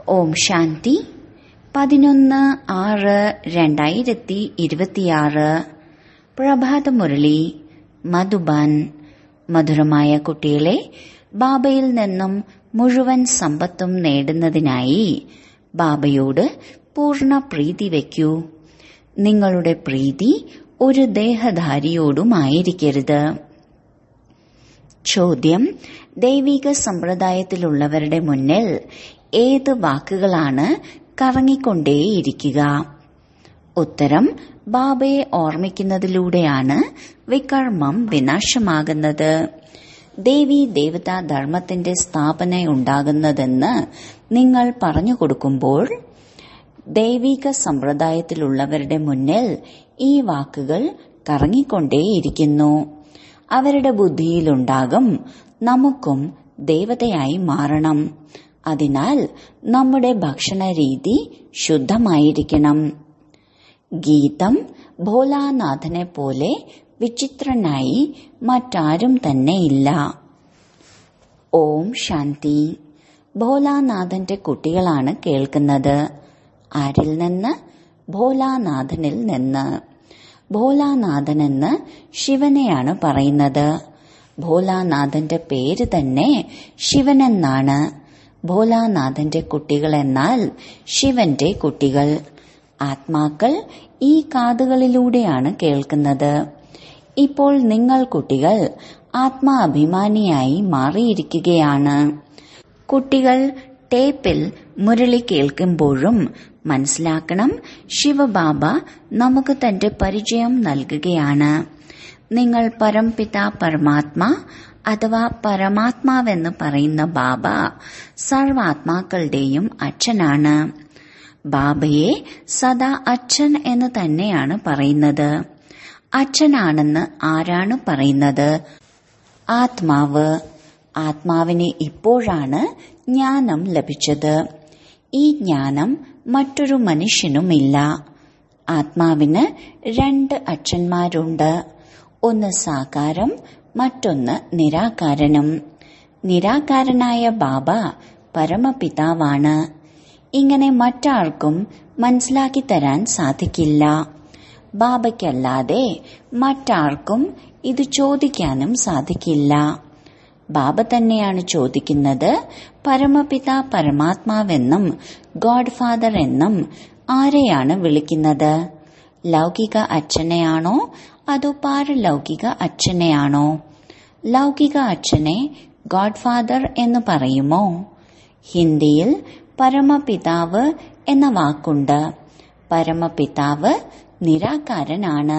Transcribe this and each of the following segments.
ഓം ശാന്തി 11/6/2026 പ്രഭാതമുരളി മധുബൻ. മധുരമായ കുട്ടികളെ, ബാബയിൽ നിന്നും മുഴുവൻ സമ്പത്തും നേടുന്നതിനായി ബാബയോട് പൂർണ്ണ പ്രീതി വയ്ക്കൂ. നിങ്ങളുടെ പ്രീതി ഒരു ദേഹധാരിയോടുമായിരിക്കരുത്. ചോദ്യം: ദൈവിക സമ്പ്രദായത്തിലുള്ളവരുടെ മുന്നിൽ ഏത് വാക്കുകളാണ് കറങ്ങിക്കൊണ്ടേയിരിക്കുക? ഉത്തരം: ബാബയെ ഓർമ്മിക്കുന്നതിലൂടെയാണ് വികർമ്മം വിനാശമാകുന്നത്. ദേവി ദേവതാ ധർമ്മത്തിന്റെ സ്ഥാപന ഉണ്ടാകുന്നതെന്ന് നിങ്ങൾ പറഞ്ഞു കൊടുക്കുമ്പോൾ ദൈവിക സമ്പ്രദായത്തിലുള്ളവരുടെ മുന്നിൽ ഈ വാക്കുകൾ കറങ്ങിക്കൊണ്ടേയിരിക്കുന്നു. അവരുടെ ബുദ്ധിയിലുണ്ടാകും, നമുക്കും ദേവതയായി മാറണം. അതിനാൽ നമ്മുടെ ഭക്ഷണ രീതി ശുദ്ധമായിരിക്കണം. ഗീതം: ഭോലാനാഥനെ പോലെ വിചിത്രനായി മറ്റാരും തന്നെയില്ല. ഓം ശാന്തി. ഭോലാനാഥന്റെ കുട്ടികളാണ് കേൾക്കുന്നത്. ആരിൽ നിന്ന്? ഭോലാനാഥനിൽ നിന്ന്. ഭോലാനാഥനെന്ന് ശിവനെയാണ് പറയുന്നത്. ഭോലാനാഥന്റെ പേര് തന്നെ ശിവനെന്നാണ്. ഭോലാനാഥന്റെ കുട്ടികൾ എന്നാൽ ശിവന്റെ കുട്ടികൾ. ആത്മാക്കൾ ഈ കാതുകളിലൂടെയാണ് കേൾക്കുന്നത്. ഇപ്പോൾ നിങ്ങൾ കുട്ടികൾ ആത്മാഭിമാനിയായി മാറിയിരിക്കുകയാണ്. കുട്ടികൾ ടേപ്പിൽ മുരളി കേൾക്കുമ്പോഴും മനസ്സിലാക്കണം, ശിവബാബ നമുക്ക് തന്റെ പരിചയം നൽകുകയാണ്. നിങ്ങൾ പരംപിത പരമാത്മാ അഥവാ പരമാത്മാവെന്ന് പറയുന്ന ബാബ സർവാത്മാക്കളുടെയും അച്ഛനാണ്. ബാബയെ സദാ അച്ഛൻ എന്ന് തന്നെയാണ് പറയുന്നത്. അച്ഛനാണെന്ന് ആരാണ് പറയുന്നത്? ആത്മാവ്. ആത്മാവിന് ഇപ്പോഴാണ് ജ്ഞാനം ലഭിച്ചത്. ഈ ജ്ഞാനം മറ്റൊരു മനുഷ്യനുമില്ല. ആത്മാവിന് 2 അച്ഛന്മാരുണ്ട്. ഒന്ന് സാകാരം, മറ്റൊന്ന് നിരാകാരനും. നിരാകാരനായ ബാബ പരമപിതാവാണ്. ഇങ്ങനെ മറ്റാർക്കും മനസ്സിലാക്കി തരാൻ സാധിക്കില്ല. ബാബയ്ക്കല്ലാതെ മറ്റാർക്കും ഇത് ചോദിക്കാനും സാധിക്കില്ല. ബാബ തന്നെയാണ് ചോദിക്കുന്നത്, പരമപിത പരമാത്മാവെന്നും ഗോഡ് ഫാദർ എന്നും ആരെയാണ് വിളിക്കുന്നത്? ലൗകിക അച്ഛനെയാണോ അതോ പാരലൗകിക അച്ഛനെയാണോ? ലൗകിക അച്ഛനെ ഗോഡ് ഫാദർ എന്ന് പറയുമോ? ഹിന്ദിയിൽ പരമപിതാവ് എന്ന വാക്കുണ്ട്. പരമപിതാവ് നിരാകാരനാണ്.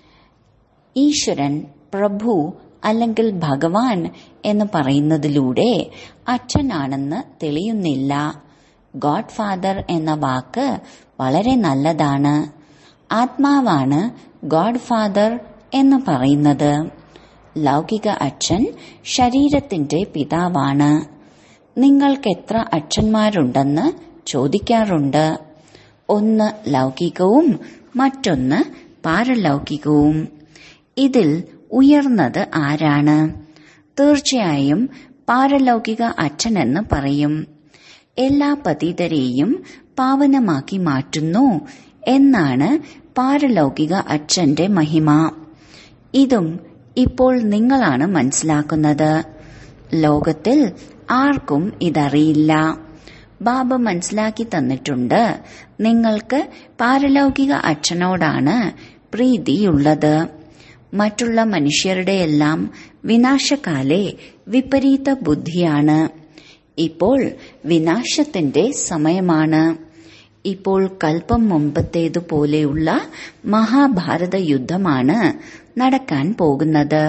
ഈശ്വരൻ, പ്രഭു അല്ലെങ്കിൽ ഭഗവാൻ എന്ന് പറയുന്നതിലൂടെ അച്ഛനാണെന്ന് തെളിയുന്നില്ല. ഗോഡ് ഫാദർ എന്ന വാക്ക് വളരെ നല്ലതാണ്. ആത്മാവാണ് ഗോഡ് ഫാദർ എന്ന് പറയുന്നത്. ലൗകിക അച്ഛൻ ശരീരത്തിന്റെ പിതാവാണ്. നിങ്ങൾക്ക് എത്ര അച്ഛന്മാരുണ്ടെന്ന് ചോദിക്കാറുണ്ട്. ഒന്ന് ലൗകികവും മറ്റൊന്ന് പാരലൗകികവും. ഇതിൽ ഉയർന്നത് ആരാണ്? തീർച്ചയായും പാരലൗകിക അച്ഛനെന്ന് പറയും. എല്ലാ പതിതരെയും പാവനമാക്കി മാറ്റുന്നു എന്നാണ് പാരലൗകിക അച്ഛന്റെ മഹിമ. ഇതും ഇപ്പോൾ നിങ്ങളാണ് മനസ്സിലാക്കുന്നത്. ലോകത്തിൽ ആർക്കും ഇതറിയില്ല. ബാബ മനസ്സിലാക്കി തന്നിട്ടുണ്ട്. നിങ്ങൾക്ക് പാരലൗകിക അച്ഛനോടാണ് പ്രീതിയുള്ളത്. മറ്റുള്ള മനുഷ്യരുടെയെല്ലാം വിനാശകാലെ വിപരീത ബുദ്ധിയാണ്. ഇപ്പോൾ വിനാശത്തിന്റെ സമയമാണ്. ഇപ്പോൾ കൽപ്പം മുമ്പത്തേതുപോലെയുള്ള മഹാഭാരത യുദ്ധമാണ് നടക്കാൻ പോകുന്നത്.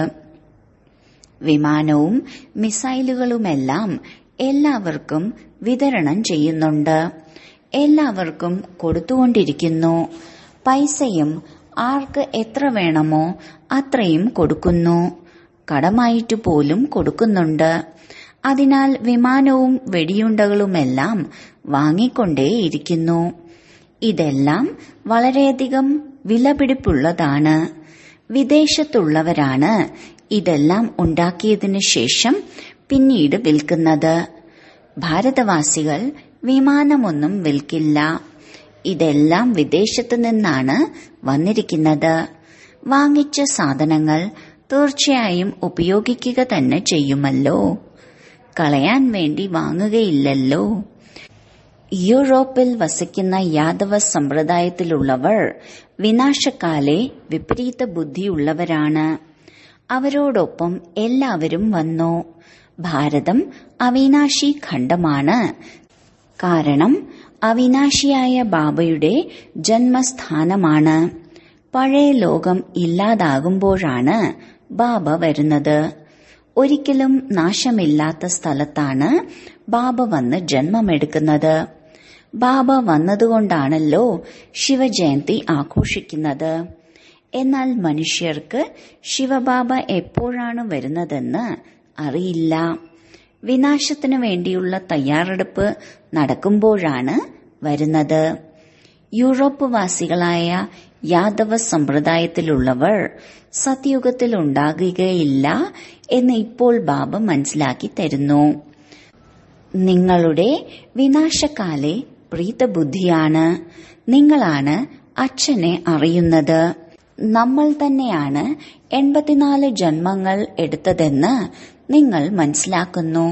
വിമാനവും മിസൈലുകളുമെല്ലാം എല്ലാവർക്കും വിതരണം ചെയ്യുന്നുണ്ട്. എല്ലാവർക്കും കൊടുത്തുകൊണ്ടിരിക്കുന്നു. പൈസയും ആർക്ക് എത്ര വേണമോ അത്രയും കൊടുക്കുന്നു. കടമായിട്ട് പോലും കൊടുക്കുന്നുണ്ട്. അതിനാൽ വിമാനവും വെടിയുണ്ടകളുമെല്ലാം വാങ്ങിക്കൊണ്ടേയിരിക്കുന്നു. ഇതെല്ലാം വളരെയധികം വിലപിടിപ്പുള്ളതാണ്. വിദേശത്തുള്ളവരാണ് ഇതെല്ലാം ഉണ്ടാക്കിയതിനു ശേഷം പിന്നീട് വിൽക്കുന്നത്. ഭാരതവാസികൾ വിമാനമൊന്നും വിൽക്കില്ല. ഇതെല്ലാം വിദേശത്തു നിന്നാണ് വന്നിരിക്കുന്നത്. വാങ്ങിച്ച സാധനങ്ങൾ തീർച്ചയായും ഉപയോഗിക്കുക തന്നെ ചെയ്യുമല്ലോ. കളയാൻ വേണ്ടി വാങ്ങുകയില്ലല്ലോ. യൂറോപ്പിൽ വസിക്കുന്ന യാദവ സമ്പ്രദായത്തിലുള്ളവർ വിനാശകാലെ വിപരീത ബുദ്ധിയുള്ളവരാണ്. അവരോടൊപ്പം എല്ലാവരും വന്നു. ഭാരതം അവിനാശി ഖണ്ഡമാണ്. കാരണം അവിനാശിയായ ബാബയുടെ ജന്മസ്ഥാനമാണ്. പഴയ ലോകം ഇല്ലാതാകുമ്പോഴാണ് ബാബ വരുന്നത്. ഒരിക്കലും നാശമില്ലാത്ത സ്ഥലത്താണ് ബാബ വന്ന് ജന്മമെടുക്കുന്നത്. ബാബ വന്നതുകൊണ്ടാണല്ലോ ശിവജയന്തി ആഘോഷിക്കുന്നത്. എന്നാൽ മനുഷ്യർക്ക് ശിവബാബ എപ്പോഴാണ് വരുന്നതെന്ന് അറിയില്ല. വിനാശത്തിനു വേണ്ടിയുള്ള തയ്യാറെടുപ്പ് നടക്കുമ്പോഴാണ് വരുന്നത്. യൂറോപ്പ് വാസികളായ യാദവ സമ്പ്രദായത്തിലുള്ളവർ സത്യുഗത്തിൽ ഉണ്ടാകുകയില്ല എന്ന് ഇപ്പോൾ ബാബ മനസ്സിലാക്കി തരുന്നു. നിങ്ങളുടെ വിനാശകാലെ പ്രീതബുദ്ധിയാണ്. നിങ്ങളാണ് അച്ഛനെ അറിയുന്നത്. നമ്മൾ തന്നെയാണ് 84 ജന്മങ്ങൾ എടുത്തതെന്ന് നിങ്ങൾ മനസ്സിലാക്കുന്നു.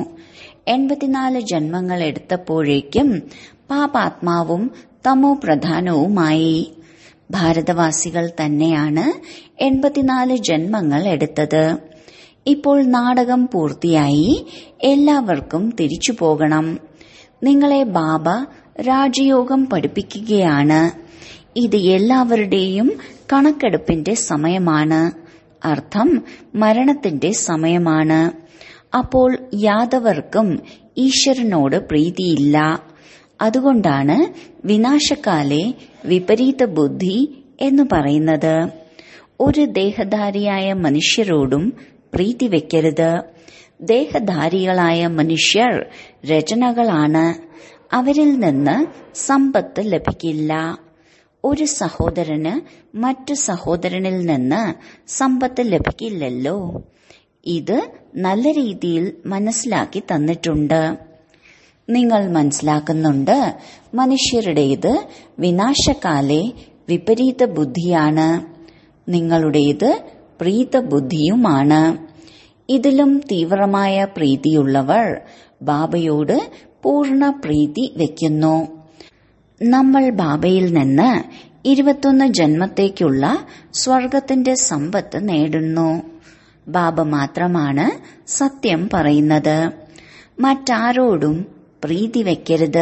84 ജന്മങ്ങൾ എടുത്തപ്പോഴേക്കും പാപാത്മാവും തമോ പ്രധാനവുമായി. ഭാരതവാസികൾ തന്നെയാണ് 84 ജന്മങ്ങൾ എടുത്തത്. ഇപ്പോൾ നാടകം പൂർത്തിയായി. എല്ലാവർക്കും തിരിച്ചു പോകണം. നിങ്ങളെ ബാബ രാജയോഗം പഠിപ്പിക്കുകയാണ്. ഇത് എല്ലാവരുടെയും കണക്കെടുപ്പിന്റെ സമയമാണ്. അർത്ഥം മരണത്തിന്റെ സമയമാണ്. അപ്പോൾ യാദവർക്കും ഈശ്വരനോട് പ്രീതിയില്ല. അതുകൊണ്ടാണ് വിനാശകാലെ വിപരീത ബുദ്ധി എന്ന് പറയുന്നത്. ഒരു ദേഹധാരിയായ മനുഷ്യരോടും പ്രീതി വെക്കരുത്. ദേഹധാരികളായ മനുഷ്യർ രചനകളാണ്. അവരിൽ നിന്ന് സമ്പത്ത് ലഭിക്കില്ല. ഒരു സഹോദരന് മറ്റു സഹോദരനിൽ നിന്ന് സമ്പത്ത് ലഭിക്കില്ലല്ലോ. ഇത് നല്ല രീതിയിൽ മനസ്സിലാക്കി തന്നിട്ടുണ്ട്. നിങ്ങൾ മനസ്സിലാക്കുന്നുണ്ട്. മനുഷ്യരുടേത് വിനാശകാലെ വിപരീത ബുദ്ധിയാണ്. നിങ്ങളുടേത് പ്രീതബുദ്ധിയുമാണ്. ഇതിലും തീവ്രമായ പ്രീതിയുള്ളവർ ബാബയോട് പൂർണ്ണ പ്രീതി വയ്ക്കുന്നു. നമ്മൾ ബാബയിൽ നിന്ന് 21 ജന്മത്തേക്കുള്ള സ്വർഗത്തിന്റെ സമ്പത്ത് നേടുന്നു. ബാബ മാത്രമാണ് സത്യം പറയുന്നത്. മറ്റാരോടും പ്രീതി വെക്കരുത്.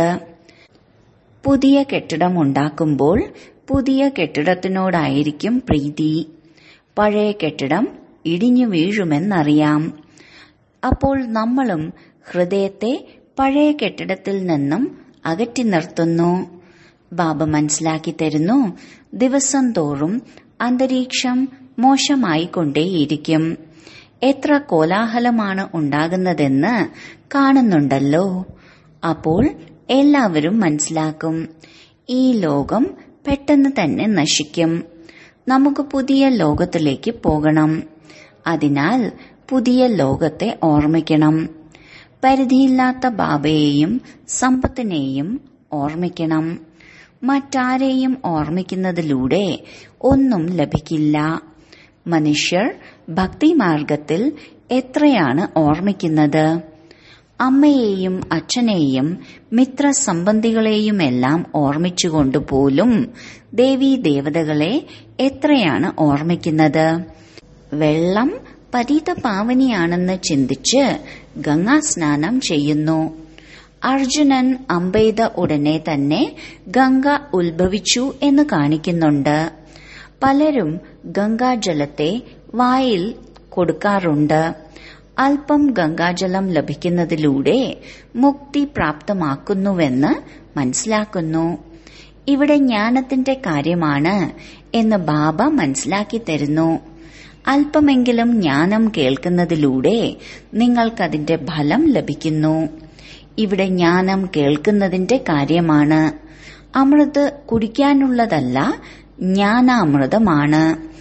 പുതിയ കെട്ടിടമുണ്ടാക്കുമ്പോൾ പുതിയ കെട്ടിടത്തിനോടായിരിക്കും പ്രീതി. പഴയ കെട്ടിടം ഇടിഞ്ഞു വീഴുമെന്നറിയാം. അപ്പോൾ നമ്മളും ഹൃദയത്തെ പഴയ കെട്ടിടത്തിൽ നിന്നും അകറ്റി നിർത്തുന്നു. ബാബ മനസ്സിലാക്കി തരുന്നു. ദിവസം തോറും അന്തരീക്ഷം മോശമായിക്കൊണ്ടേയിരിക്കും. എത്ര കോലാഹലമാണ് ഉണ്ടാകുന്നതെന്ന് കാണുന്നുണ്ടല്ലോ. അപ്പോൾ എല്ലാവരും മനസ്സിലാക്കും, ഈ ലോകം പെട്ടെന്ന് തന്നെ നശിക്കും. നമുക്ക് പുതിയ ലോകത്തിലേക്ക് പോകണം. അതിനാൽ പുതിയ ലോകത്തെ ഓർമ്മിക്കണം. പരിധിയില്ലാത്ത ബാബയെയും സമ്പത്തിനെയും ഓർമ്മിക്കണം. മറ്റാരെയും ഓർമ്മിക്കുന്നതിലൂടെ ഒന്നും ലഭിക്കില്ല. മനുഷ്യർ ഭക്തിമാർഗത്തിൽ എത്രയാണ് ഓർമ്മിക്കുന്നത്? അമ്മയെയും അച്ഛനെയും മിത്രസംബന്ധികളെയുമെല്ലാം ഓർമ്മിച്ചുകൊണ്ടുപോലും ദേവീ ദേവതകളെ എത്രയാണ് ഓർമ്മിക്കുന്നത്? വെള്ളം പതിത പാവനിയാണെന്ന് ചിന്തിച്ച് ഗംഗാസ്നാനം ചെയ്യുന്നു. അർജുനൻ അമ്പെയ്ത ഉടനെ തന്നെ ഗംഗ ഉത്ഭവിച്ചു എന്ന് കാണിക്കുന്നുണ്ട്. പലരും ഗംഗാജലത്തെ വായിൽ കൊടുക്കാറുണ്ട്. അല്പം ഗംഗാജലം ലഭിക്കുന്നതിലൂടെ മുക്തി പ്രാപ്തമാക്കുന്നുവെന്ന് മനസ്സിലാക്കുന്നു. ഇവിടെ ജ്ഞാനത്തിന്റെ കാര്യമാണ് എന്ന് ബാബ മനസ്സിലാക്കി തരുന്നു. അല്പമെങ്കിലും ജ്ഞാനം കേൾക്കുന്നതിലൂടെ നിങ്ങൾക്കതിന്റെ ഫലം ലഭിക്കുന്നു. ഇവിടെ ജ്ഞാനം കേൾക്കുന്നതിന്റെ കാര്യമാണ്. അമൃത് കുടിക്കാനുള്ളതല്ല, ജ്ഞാനാമൃതമാണ്.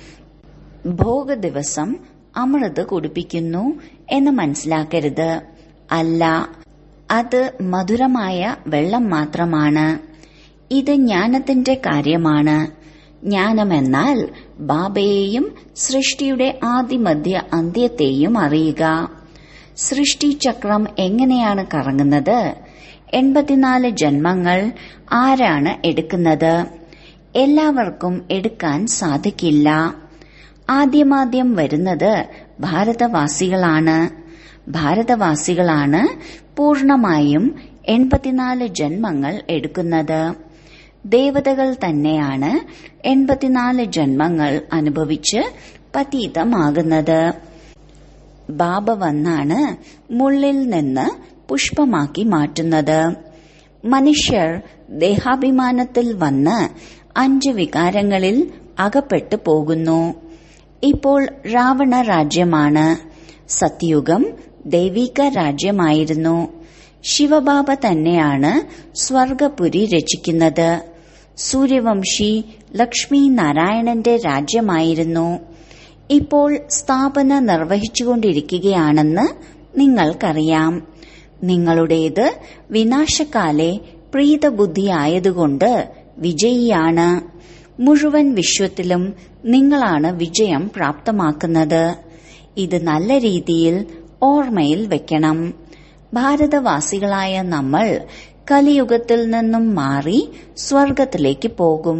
ഭോഗ ദിവസം അമൃത് കുടിപ്പിക്കുന്നു എന്ന് മനസ്സിലാക്കരുത്. അല്ല, അത് മധുരമായ വെള്ളം മാത്രമാണ്. ഇത് ജ്ഞാനത്തിന്റെ കാര്യമാണ്. ജ്ഞാനമെന്നാൽ ബാബയെയും സൃഷ്ടിയുടെ ആദിമധ്യ അന്ത്യത്തെയും അറിയുക. സൃഷ്ടിചക്രം എങ്ങനെയാണ് കറങ്ങുന്നത്? 84 ജന്മങ്ങൾ ആരാണ് എടുക്കുന്നത്? എല്ലാവർക്കും എടുക്കാൻ സാധിക്കില്ല. ആദ്യമാദ്യം വരുന്നത് ഭാരതവാസികളാണ്. ഭാരതവാസികളാണ് പൂർണമായും 84 ജന്മങ്ങൾ എടുക്കുന്നത്. ദേവതകൾ തന്നെയാണ് 84 ജന്മങ്ങൾ അനുഭവിച്ച് പതീതമാകുന്നത്. ബാബ വന്നാണ് മുള്ളിൽ നിന്ന് പുഷ്പമാക്കി മാറ്റുന്നത്. മനുഷ്യർ ദേഹാഭിമാനത്തിൽ വന്ന് 5 വികാരങ്ങളിൽ അകപ്പെട്ടു പോകുന്നു. ഇപ്പോൾ രാവണ രാജ്യമാണ്. സത്യുഗം ദൈവിക രാജ്യമായിരുന്നു. ശിവബാബ തന്നെയാണ് സ്വർഗപുരി രചിക്കുന്നത്. സൂര്യവംശി ലക്ഷ്മി നാരായണന്റെ രാജ്യമായിരുന്നു. ഇപ്പോൾ സ്ഥാപന നിർവഹിച്ചുകൊണ്ടിരിക്കുകയാണെന്ന് നിങ്ങൾക്കറിയാം. നിങ്ങളുടേത് വിനാശകാലെ പ്രീതബുദ്ധിയായതുകൊണ്ട് വിജയിയാണ്. മുഴുവൻ വിശ്വത്തിലും നിങ്ങളാണ് വിജയം പ്രാപ്തമാക്കുന്നത്. ഇത് നല്ല രീതിയിൽ ഓർമ്മയിൽ വെക്കണം. ഭാരതവാസികളായ നമ്മൾ കലിയുഗത്തിൽ നിന്നും മാറി സ്വർഗത്തിലേക്ക് പോകും.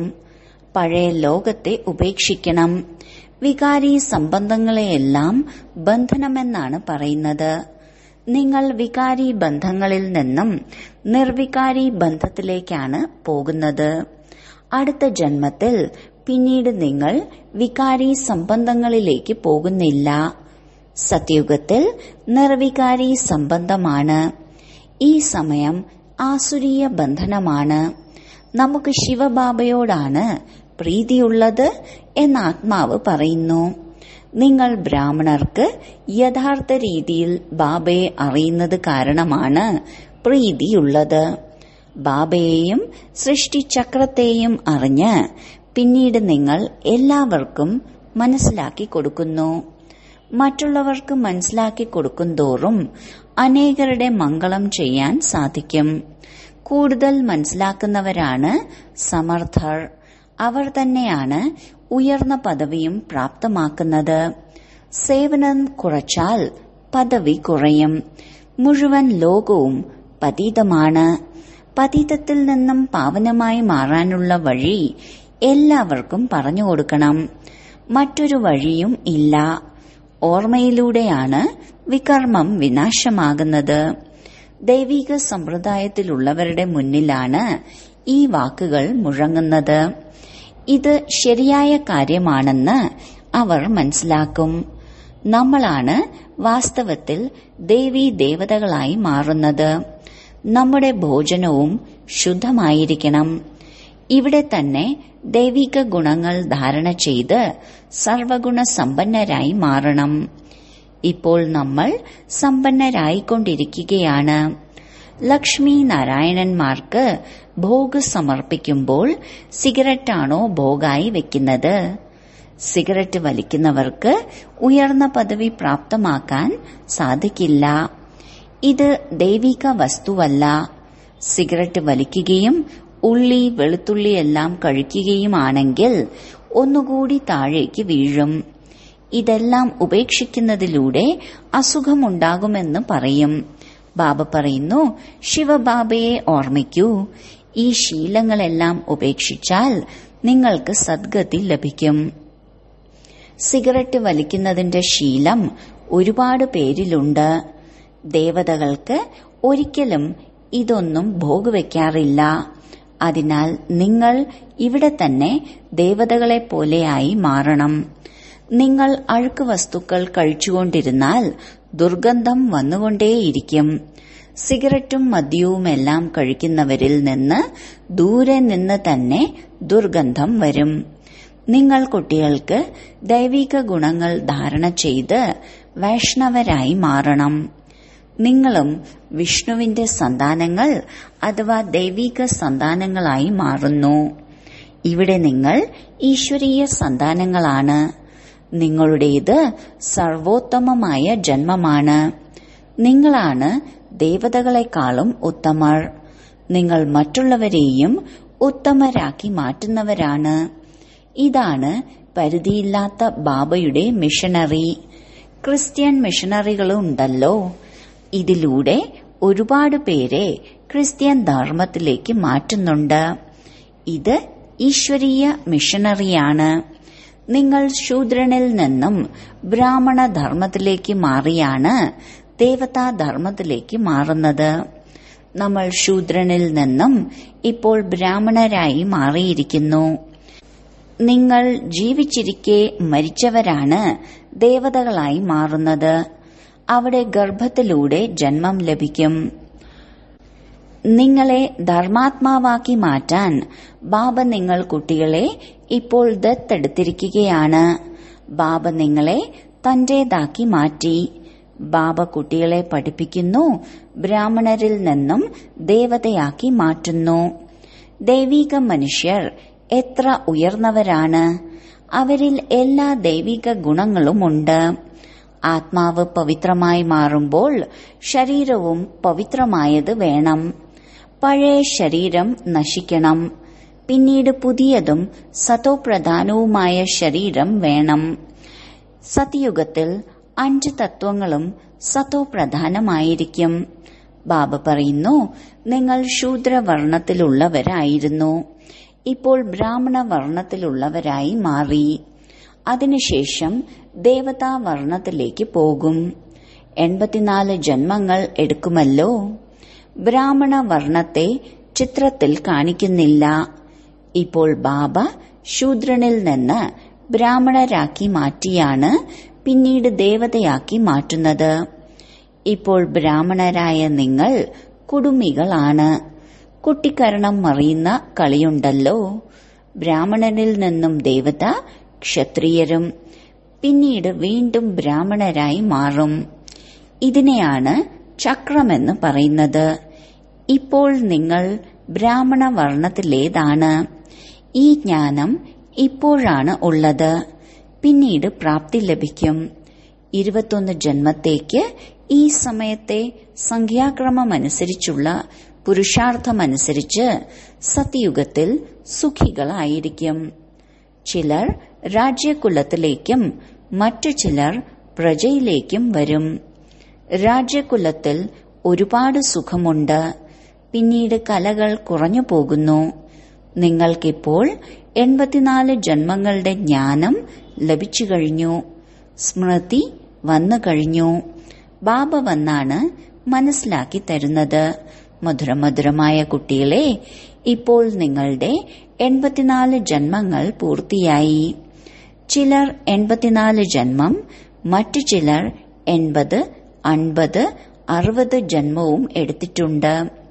പഴയ ലോകത്തെ ഉപേക്ഷിക്കണം. വികാരി സംബന്ധങ്ങളെയെല്ലാം ബന്ധനമെന്നാണ് പറയുന്നത്. നിങ്ങൾ വികാരി ബന്ധങ്ങളിൽ നിന്നും നിർവികാരി ബന്ധത്തിലേക്കാണ് പോകുന്നത്. അടുത്ത ജന്മത്തിൽ പിന്നീട് നിങ്ങൾ വികാരി സംബന്ധങ്ങളിലേക്ക് പോകുന്നില്ല. സത്യുഗത്തിൽ നിർവികാരി സംബന്ധമാണ്. ഈ സമയം ആസുരീയ ബന്ധനമാണ്. നമുക്ക് ശിവബാബയോടാണ് പ്രീതിയുള്ളത് എന്ന് ആത്മാവ് പറയുന്നു. നിങ്ങൾ ബ്രാഹ്മണർക്ക് യഥാർത്ഥ രീതിയിൽ ബാബയെ അറിയുന്നത് കാരണമാണ് പ്രീതിയുള്ളത്. ബാബയെയും സൃഷ്ടിചക്രത്തെയും അറിഞ്ഞ് പിന്നീട് നിങ്ങൾ എല്ലാവർക്കും മനസ്സിലാക്കി കൊടുക്കുന്നു. മറ്റുള്ളവർക്ക് മനസ്സിലാക്കി കൊടുക്കുന്തോറും അനേകരുടെ മംഗളം ചെയ്യാൻ സാധിക്കും. കൂടുതൽ മനസ്സിലാക്കുന്നവരാണ് സമർത്ഥർ. അവർ തന്നെയാണ് ഉയർന്ന പദവിയും പ്രാപ്തമാക്കുന്നത്. സേവനം കുറച്ചാൽ പദവി കുറയും. മുഴുവൻ ലോകവും പതീതമാണ്. പതീതത്തിൽ നിന്നും പാവനമായി മാറാനുള്ള വഴി എല്ലാവർക്കും പറഞ്ഞുകൊടുക്കണം. മറ്റൊരു വഴിയും ഇല്ല. ഓർമ്മയിലൂടെയാണ് വികർമ്മം വിനാശമാകുന്നത്. ദൈവിക സമ്പ്രദായത്തിലുള്ളവരുടെ മുന്നിലാണ് ഈ വാക്കുകൾ മുഴങ്ങുന്നത്. ഇത് ശരിയായ കാര്യമാണെന്ന് അവർ മനസ്സിലാക്കും. നമ്മളാണ് വാസ്തവത്തിൽ ദേവീ ദേവതകളായി മാറുന്നത്. നമ്മുടെ ഭോജനവും ശുദ്ധമായിരിക്കണം. ഇവിടെ തന്നെ ദൈവിക ഗുണങ്ങൾ ധാരണ ചെയ്ത് സർവഗുണ സമ്പന്നരായി മാറണം. ഇപ്പോൾ നമ്മൾ സമ്പന്നരായിക്കൊണ്ടിരിക്കുകയാണ്. ലക്ഷ്മി നാരായണന്മാർക്ക് ഭോഗ് സമർപ്പിക്കുമ്പോൾ സിഗരറ്റാണോ ഭോഗായി വെക്കുന്നത്? സിഗരറ്റ് വലിക്കുന്നവർക്ക് ഉയർന്ന പദവി പ്രാപ്തമാക്കാൻ സാധിക്കില്ല. ഇത് ദൈവിക വസ്തുവല്ല. സിഗരറ്റ് വലിക്കുകയും ഉള്ളി വെളുത്തുള്ളിയെല്ലാം കഴിക്കുകയുമാണെങ്കിൽ ഒന്നുകൂടി താഴേക്ക് വീഴും. ഇതെല്ലാം ഉപേക്ഷിക്കുന്നതിലൂടെ അസുഖമുണ്ടാകുമെന്ന് പറയും. ബാബ പറയുന്നു, ശിവബാബയെ ഓർമ്മിക്കൂ. ഈ ശീലങ്ങളെല്ലാം ഉപേക്ഷിച്ചാൽ നിങ്ങൾക്ക് സദ്ഗതി ലഭിക്കും. സിഗരറ്റ് വലിക്കുന്നതിന്റെ ശീലം ഒരുപാട് പേരിലുണ്ട്. ദേവതകൾക്ക് ഒരിക്കലും ഇതൊന്നും ഭോഗവെക്കാറില്ല. അതിനാൽ നിങ്ങൾ ഇവിടെ തന്നെ ദേവതകളെ പോലെയായി മാറണം. നിങ്ങൾ അഴുക്ക് വസ്തുക്കൾ കഴിച്ചുകൊണ്ടിരുന്നാൽ ദുർഗന്ധം വന്നുകൊണ്ടേയിരിക്കും. സിഗരറ്റും മദ്യവുമെല്ലാം കഴിക്കുന്നവരിൽ നിന്ന് ദൂരെ നിന്ന് തന്നെ ദുർഗന്ധം വരും. നിങ്ങൾ കുട്ടികൾക്ക് ദൈവിക ഗുണങ്ങൾ ധാരണ ചെയ്ത് വൈഷ്ണവരായി മാറണം. നിങ്ങളും വിഷ്ണുവിന്റെ സന്താനങ്ങൾ അഥവാ ദൈവിക സന്താനങ്ങളായി മാറുന്നു. ഇവിടെ നിങ്ങൾ ഈശ്വരീയ സന്താനങ്ങളാണ്. നിങ്ങളുടേത് സർവോത്തമമായ ജന്മമാണ്. നിങ്ങളാണ് ദേവതകളെക്കാളും ഉത്തമർ. നിങ്ങൾ മറ്റുള്ളവരെയും ഉത്തമരാക്കി മാറ്റുന്നവരാണ്. ഇതാണ് പരിധിയില്ലാത്ത ബാബയുടെ മിഷനറി. ക്രിസ്ത്യൻ മിഷനറികളുണ്ടല്ലോ. ഇതിലൂടെ ഒരുപാട് പേരെ ക്രിസ്ത്യൻ ധർമ്മത്തിലേക്ക് മാറ്റുന്നുണ്ട്. ഇത് ഈശ്വരീയ മിഷനറിയാണ്. നിങ്ങൾ ശൂദ്രനിൽ നിന്നും ബ്രാഹ്മണ ധർമ്മത്തിലേക്ക് മാറിയാണ് ദേവതാധർമ്മത്തിലേക്ക് മാറുന്നത്. നമ്മൾ ശൂദ്രനിൽ നിന്നും ഇപ്പോൾ ബ്രാഹ്മണരായി മാറിയിരിക്കുന്നു. നിങ്ങൾ ജീവിച്ചിരിക്കെ മരിച്ചവരാണ് ദേവതകളായി മാറുന്നത്. അവിടെ ഗർഭത്തിലൂടെ ജന്മം ലഭിക്കും. നിങ്ങളെ ധർമാത്മാവാക്കി മാറ്റാൻ ബാബ നിങ്ങൾ കുട്ടികളെ ഇപ്പോൾ ദത്തെടുത്തിരിക്കുകയാണ്. ബാബ നിങ്ങളെ തന്റേതാക്കി മാറ്റി. ബാബ കുട്ടികളെ പഠിപ്പിക്കുന്നു, ബ്രാഹ്മണരിൽ നിന്നും ദേവതയാക്കി മാറ്റുന്നു. ദൈവിക മനുഷ്യർ എത്ര ഉയർന്നവരാണ്. അവരിൽ എല്ലാ ദൈവിക ഗുണങ്ങളുമുണ്ട്. ആത്മാവ് പവിത്രമായി മാറുമ്പോൾ ശരീരവും പവിത്രമായത് വേണം. പഴയ ശരീരം നശിക്കണം. പിന്നീട് പുതിയതും സതോപ്രധാനവുമായ ശരീരം വേണം. സത്യുഗത്തിൽ 5 തത്വങ്ങളും സതോപ്രധാനമായിരിക്കും. ബാബ പറയുന്നു, നിങ്ങൾ ശൂദ്രവർണ്ണത്തിലുള്ളവരായിരുന്നു, ഇപ്പോൾ ബ്രാഹ്മണ വർണ്ണത്തിലുള്ളവരായി മാറി. അതിനുശേഷം ദേവതാവർണ്ണത്തിലേക്ക് പോകും. 84 ജന്മങ്ങൾ എടുക്കുമല്ലോ. ബ്രാഹ്മണ വർണ്ണത്തെ ചിത്രത്തിൽ കാണിക്കുന്നില്ല. ഇപ്പോൾ ബാബ ശൂദ്രനിൽ നിന്ന് ബ്രാഹ്മണരാക്കി മാറ്റിയാണ് പിന്നീട് ദേവതയാക്കി മാറ്റുന്നത്. ഇപ്പോൾ ബ്രാഹ്മണരായ നിങ്ങൾ കുടുമികളാണ്. കുട്ടിക്കരണം മറിയുന്ന കളിയുണ്ടല്ലോ. ബ്രാഹ്മണനിൽ നിന്നും ദേവത, ക്ഷത്രിയരും, പിന്നീട് വീണ്ടും ബ്രാഹ്മണരായി മാറും. ഇതിനെയാണ് ചക്രമെന്ന് പറയുന്നത്. ഇപ്പോൾ നിങ്ങൾ ബ്രാഹ്മണ വർണ്ണത്തിലേതാണ്. ഈ ജ്ഞാനം ഇപ്പോഴാണ് ഉള്ളത്. പിന്നീട് പ്രാപ്തി ലഭിക്കും. 21 ജന്മത്തേക്ക് ഈ സമയത്തെ സംഖ്യാക്രമമനുസരിച്ചുള്ള പുരുഷാർത്ഥമനുസരിച്ച് സത്യയുഗത്തിൽ സുഖികളായിരിക്കും. ചിലർ രാജ്യകുലത്തിലേക്കും മറ്റു ചിലർ പ്രജയിലേക്കും വരും. രാജ്യകുലത്തിൽ ഒരുപാട് സുഖമുണ്ട്. പിന്നീട് കലകൾ കുറഞ്ഞു പോകുന്നു. നിങ്ങൾക്കിപ്പോൾ 84 ജന്മങ്ങളുടെ ജ്ഞാനം ലഭിച്ചു കഴിഞ്ഞു. സ്മൃതി വന്നു കഴിഞ്ഞു. ബാബ വന്നാണ് മനസ്സിലാക്കി തരുന്നത്. മധുരമധുരമായ കുട്ടികളെ, ഇപ്പോൾ നിങ്ങളുടെ 84 ജന്മങ്ങൾ പൂർത്തിയായി. ചിലർ 84 ജന്മം, മറ്റു ചിലർ 80, 50, 60 ജന്മവും എടുത്തിട്ടുണ്ട്.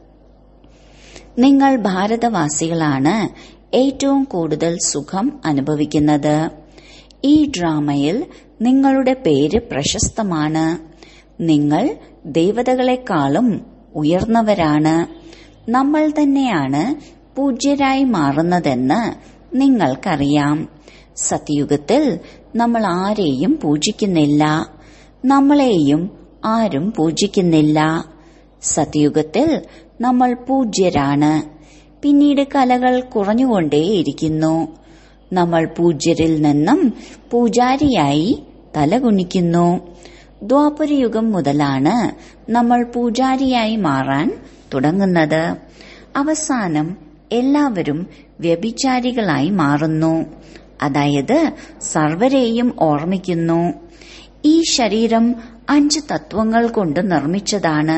നിങ്ങൾ ഭാരതവാസികളാണ് ഏറ്റവും കൂടുതൽ സുഖം അനുഭവിക്കുന്നത്. ഈ ഡ്രാമയിൽ നിങ്ങളുടെ പേര് പ്രശസ്തമാണ്. നിങ്ങൾ ദേവതകളെക്കാളും ഉയർന്നവരാണ്. നമ്മൾ തന്നെയാണ് പൂജ്യരായി മാറുന്നതെന്ന് നിങ്ങൾക്കറിയാം. സത്യയുഗത്തിൽ നമ്മൾ ആരെയും പൂജിക്കുന്നില്ല. നമ്മളെയും ആരും പൂജിക്കുന്നില്ല. സത്യയുഗത്തിൽ നമ്മൾ പൂജ്യരാണ്. പിന്നീട് കലകൾ കുറഞ്ഞുകൊണ്ടേയിരിക്കുന്നു. നമ്മൾ പൂജ്യരിൽ നിന്നും പൂജാരിയായി തലകുനിക്കുന്നു. ദ്വാപരയുഗം മുതലാണ് നമ്മൾ പൂജാരിയായി മാറാൻ തുടങ്ങുന്നത്. അവസാനം എല്ലാവരും വ്യഭിചാരികളായി മാറുന്നു. അതായത് സർവരെയും ഓർമ്മിക്കുന്നു. ഈ ശരീരം 5 തത്വങ്ങൾ കൊണ്ട് നിർമ്മിച്ചതാണ്.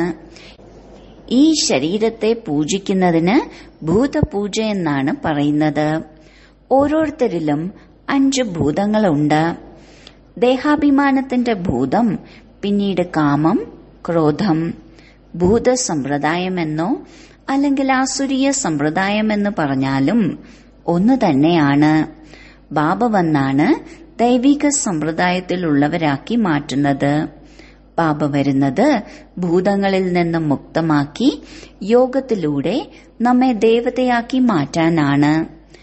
ഈ ശരീരത്തെ പൂജിക്കുന്നതിന് ഭൂതപൂജ എന്നാണ് പറയുന്നത്. ഓരോരുത്തരിലും 5 ഭൂതങ്ങളുണ്ട്. ദേഹാഭിമാനത്തിന്റെ ഭൂതം, പിന്നീട് കാമം, ക്രോധം. ഭൂതസമ്പ്രദായമെന്നോ അല്ലെങ്കിൽ ആസുരീയ സമ്പ്രദായമെന്ന് പറഞ്ഞാലും ഒന്നു തന്നെയാണ്. ബാബ വന്നാണ് ദൈവിക സമ്പ്രദായത്തിലുള്ളവരാക്കി മാറ്റുന്നത്. ബാബ വരുന്നത് ഭൂതങ്ങളിൽ നിന്നും മുക്തമാക്കി യോഗത്തിലൂടെ നമ്മെ ദേവതയാക്കി മാറ്റാനാണ്.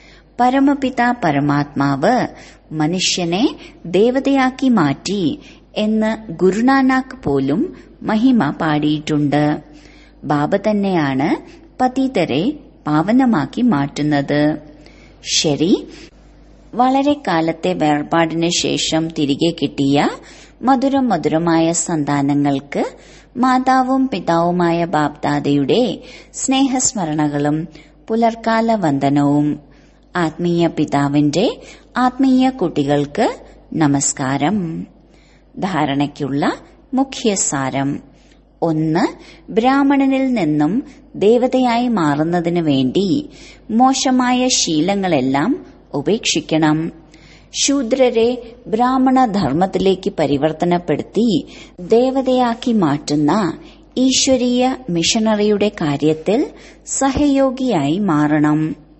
പരമപിത പരമാത്മാവ് മനുഷ്യനെ ദേവതയാക്കി മാറ്റി എന്ന് ഗുരുനാനാക്ക് പോലും മഹിമ പാടിയിട്ടുണ്ട്. ബാബ തന്നെയാണ് പതിതരെ പാവനമാക്കി മാറ്റുന്നത്. ശരി, വളരെ കാലത്തെ വേർപാടിന് ശേഷം തിരികെ കിട്ടിയ മധുരമായ സന്താനങ്ങൾക്ക് മാതാവും പിതാവുമായ ബാപ്ദാദയുടെ സ്നേഹസ്മരണകളും പുലർക്കാല വന്ദനവും. ആത്മീയ പിതാവിന്റെ ആത്മീയ കുട്ടികൾക്ക് നമസ്കാരം. ധാരണയ്ക്കുള്ള മുഖ്യസാരം: 1. ബ്രാഹ്മണനിൽ നിന്നും ദേവതയായി മാറുന്നതിനു വേണ്ടി മോശമായ ശീലങ്ങളെല്ലാം ഉപേക്ഷിക്കണം. ശൂദ്രരെ ബ്രാഹ്മണ ധർമ്മത്തിലേക്ക് പരിവർത്തനപ്പെടുത്തി ദേവതയാക്കി മാറ്റുന്ന ഈശ്വരീയ മിഷണറിയുടെ കാര്യത്തിൽ സഹയോഗിയായി മാറണം.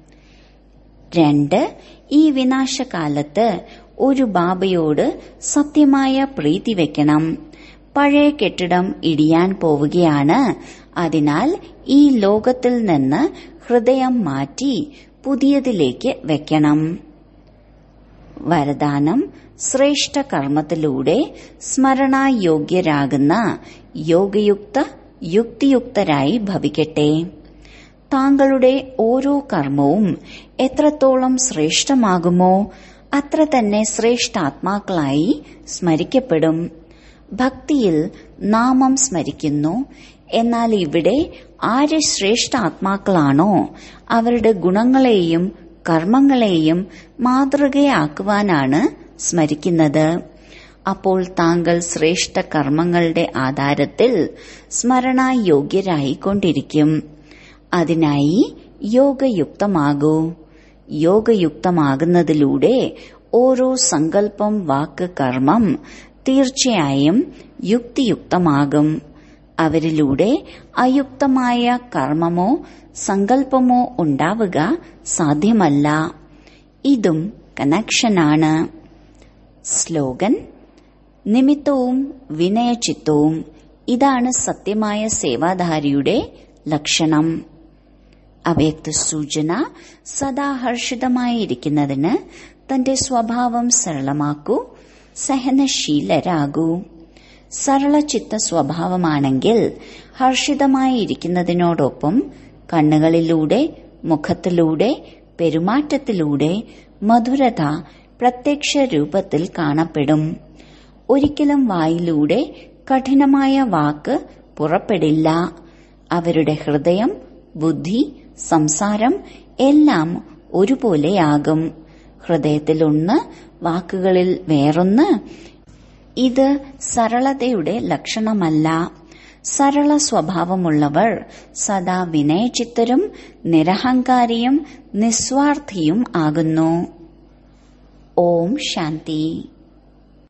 2. ഈ വിനാശകാലത്ത് ഒരു ബാബയോട് സത്യമായ പ്രീതി വെക്കണം. പഴയ കെട്ടിടം ഇടിയാൻ പോവുകയാണ്. അതിനാൽ ഈ ലോകത്തിൽ നിന്ന് ഹൃദയം മാറ്റി പുതിയതിലേക്ക് വെക്കണം. വരദാനം: ശ്രേഷ്ഠ കർമ്മത്തിലൂടെ സ്മരണായോഗ്യരാകുന്ന യോഗയുക്ത യുക്തിയുക്തരായി ഭവിക്കട്ടെ. താങ്കളുടെ ഓരോ കർമ്മവും എത്രത്തോളം ശ്രേഷ്ഠമാകുമോ അത്ര തന്നെ ശ്രേഷ്ഠാത്മാക്കളായി സ്മരിക്കപ്പെടും. ഭക്തിയിൽ നാമം സ്മരിക്കുന്നു. എന്നാൽ ഇവിടെ ആര് ശ്രേഷ്ഠാത്മാക്കളാണോ അവരുടെ ഗുണങ്ങളെയും കർമ്മങ്ങളെയും മാതൃകയാക്കുവാനാണ് സ്മരിക്കുന്നത്. അപ്പോൾ താങ്കൾ ശ്രേഷ്ഠ കർമ്മങ്ങളുടെ ആധാരത്തിൽ സ്മരണായോഗ്യരായിക്കൊണ്ടിരിക്കും. അതിനായി യോഗയുക്തമാകൂ. യോഗയുക്തമാകുന്നതിലൂടെ ഓരോ സങ്കല്പം, വാക്ക്, കർമ്മം തീർച്ചയായും യുക്തിയുക്തമാകും. അവരിലൂടെ അയുക്തമായ കർമ്മമോ സങ്കല്പമോ ഉണ്ടാവുക സാധ്യമല്ല. ഇതും കണക്ഷനാണ്. സ്ലോഗൻ: നിമിത്തവും വിനയചിത്തവും. ഇതാണ് സത്യമായ സേവാധാരിയുടെ ലക്ഷണം. അവ്യക്ത സൂചന: സദാ ഹർഷിതമായിരിക്കുന്നതിന് തന്റെ സ്വഭാവം സരളമാക്കൂ. സഹനശീലരാകൂ. സരളചിത്ത സ്വഭാവമാണെങ്കിൽ ഹർഷിതമായിരിക്കുന്നതിനോടൊപ്പം കണ്ണുകളിലൂടെ, മുഖത്തിലൂടെ, പെരുമാറ്റത്തിലൂടെ മധുരത പ്രത്യക്ഷ രൂപത്തിൽ കാണപ്പെടും. ഒരിക്കലും വായിലൂടെ കഠിനമായ വാക്ക് പുറപ്പെടില്ല. അവരുടെ ഹൃദയം, ബുദ്ധി, സംസാരം എല്ലാം ഒരുപോലെയാകും. ഹൃദയത്തിലൊന്ന്, വാക്കുകളിൽ വേറൊന്ന്. ഇത് സരളതയുടെ ലക്ഷണമല്ല. സരള സ്വഭാവമുള്ളവർ സദാ വിനയചിത്തരും നിരഹങ്കാരിയും നിസ്വാർത്ഥിയും ആകുന്നു. ഓം ശാന്തി.